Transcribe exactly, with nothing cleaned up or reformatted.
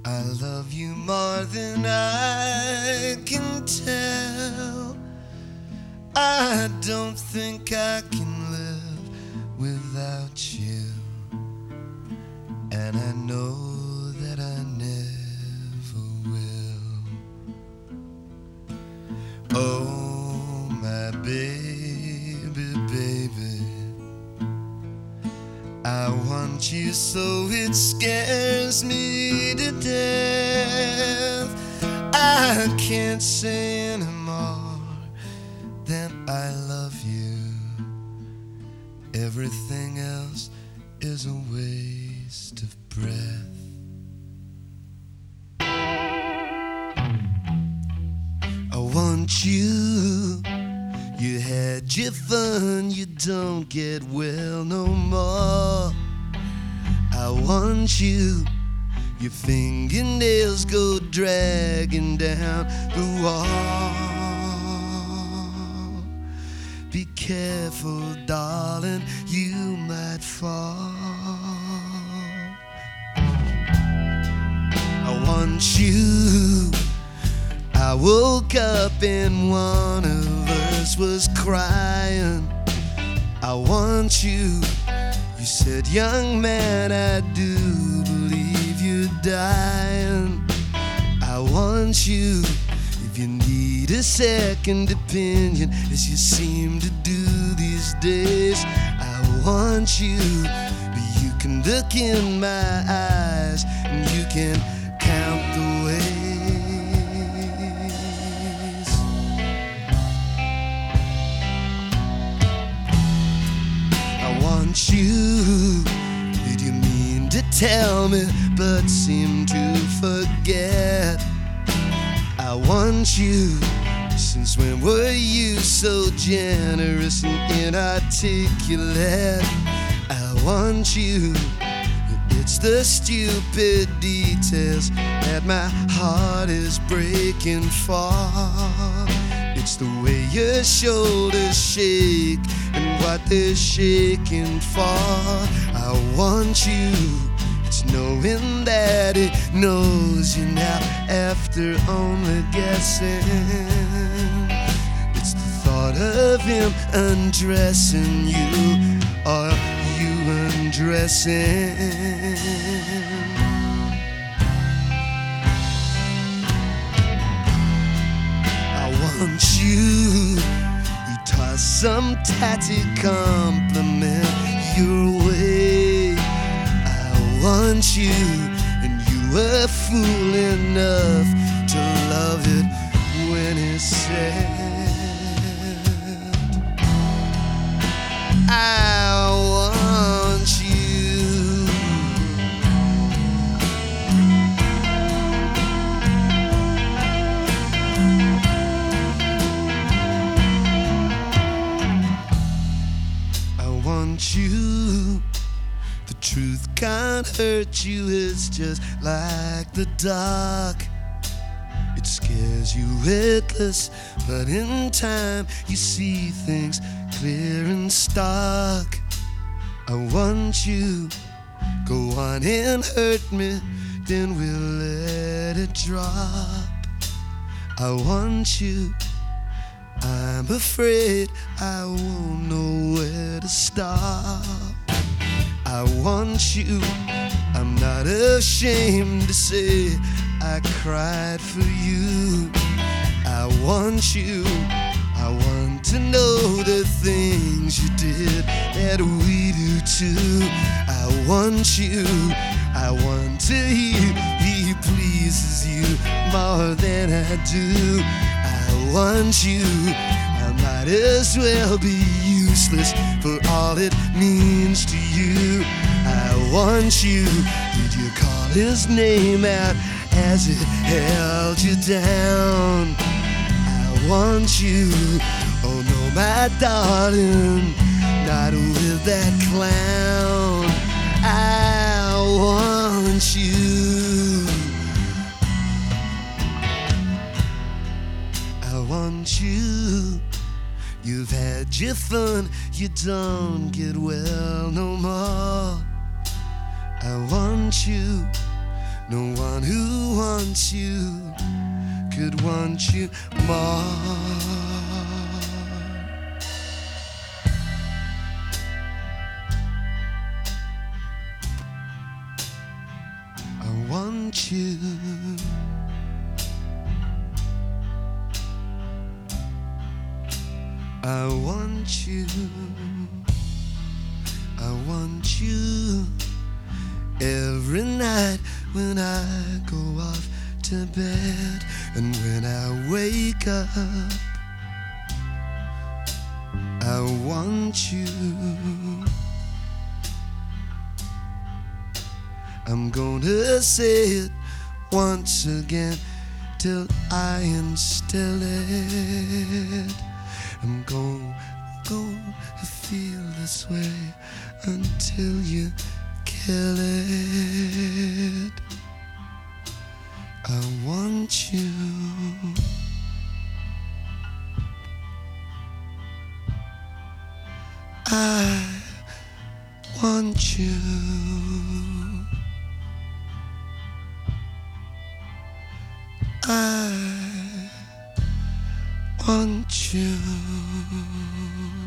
I love you more than I can tell. I don't think I can live without you, and I know that I never will. Oh, my baby, baby, I want you so it scares me to death. I can't say anymore that I love you. Everything else is a waste of breath. I want you. You had your fun, you don't get well no more. I want you. Your fingernails go dragging down the wall. Be careful, darling, you might fall. I want you. I woke up and one of us was crying. I want you. You said, young man, I do believe you're dying. I want you. If you need a second opinion, as you seem to do these days, I want you. But you can look in my eyes and you can count the ways. I want you. Did you mean to tell me but seem to forget? I want you. Since when were you so generous and inarticulate? I want you. It's the stupid details that my heart is breaking for. It's the way your shoulders shake and what they're shaking for. I want you. It's knowing that it knows you now after only guessing. It's the thought of him undressing you or you undressing. I want you. You toss some tatty compliment your way. I want you, and you were fool enough to love it when it said, I want you. I want you. The truth can't hurt you, it's just like the dark. It scares you witless, but in time you see things clear and stark. I want you. Go on and hurt me, then we'll let it drop. I want you. I'm afraid I won't know where to stop. I want you. I'm not ashamed to say I cried for you. I want you. I want to know the things you did that we do too. I want you. I want to hear he pleases you more than I do. I want you. I might as well be useless for all it means to you. I want you. Did you call his name out as it held you down? I want you. Oh no, my darling, not with that clown. I want you. I want you. You've had your fun, you don't get well no more. I want you. No one who wants you could want you more. I want you. I want you. I want you every night when I go off to bed, and when I wake up, I want you. I'm gonna say it once again till I instill it. I'm gonna, gonna feel this way until you kill it. I want you. I want you. I want you.